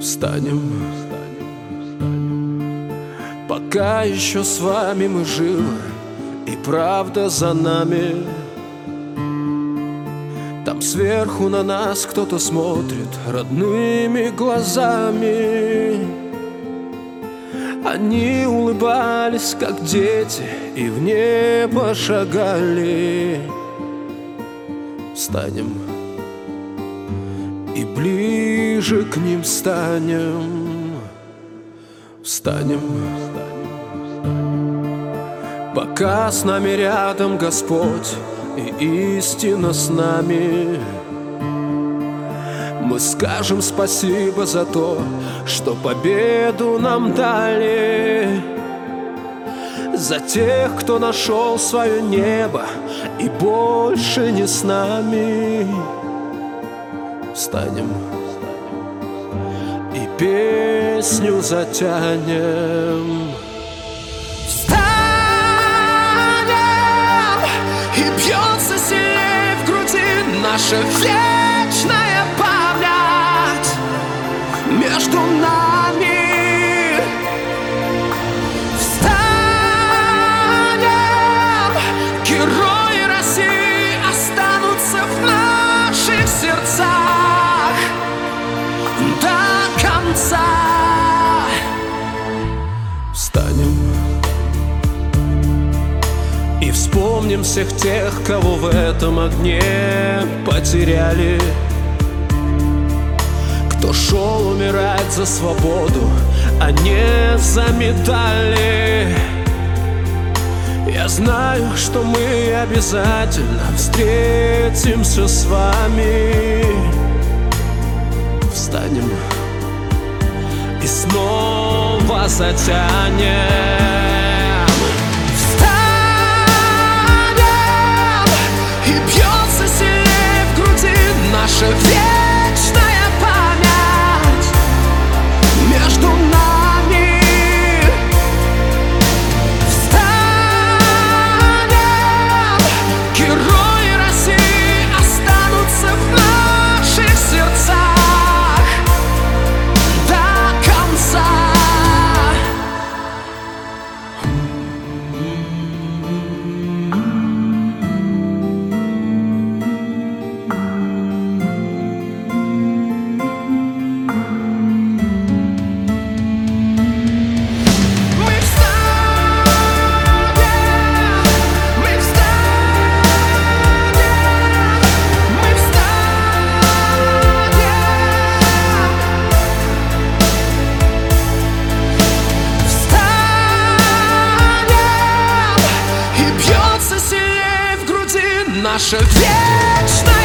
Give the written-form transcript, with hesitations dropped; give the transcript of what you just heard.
Встанем, пока еще с вами мы живы, и правда за нами. Там сверху на нас кто-то смотрит родными глазами. Они улыбались, как дети, и в небо шагали. Встанем и ближе к ним станем. Встанем, пока с нами рядом Господь и истина с нами. Мы скажем спасибо за то, что победу нам дали, за тех, кто нашел свое небо и больше не с нами. Встанем и песню затянем. Встанем, и бьется сильнее в груди наша вечная память между нами. Встанем, герои России останутся в наших сердцах до конца. Встанем и вспомним всех тех, кого в этом огне потеряли, кто шел умирать за свободу, а не за медали. Я знаю, что мы обязательно встретимся с вами. Встанем и снова затянем. Встанем, и бьется сильнее в груди наша вечная память между нами. Встанем, герои России останутся в наших сердцах до конца. Наша вечная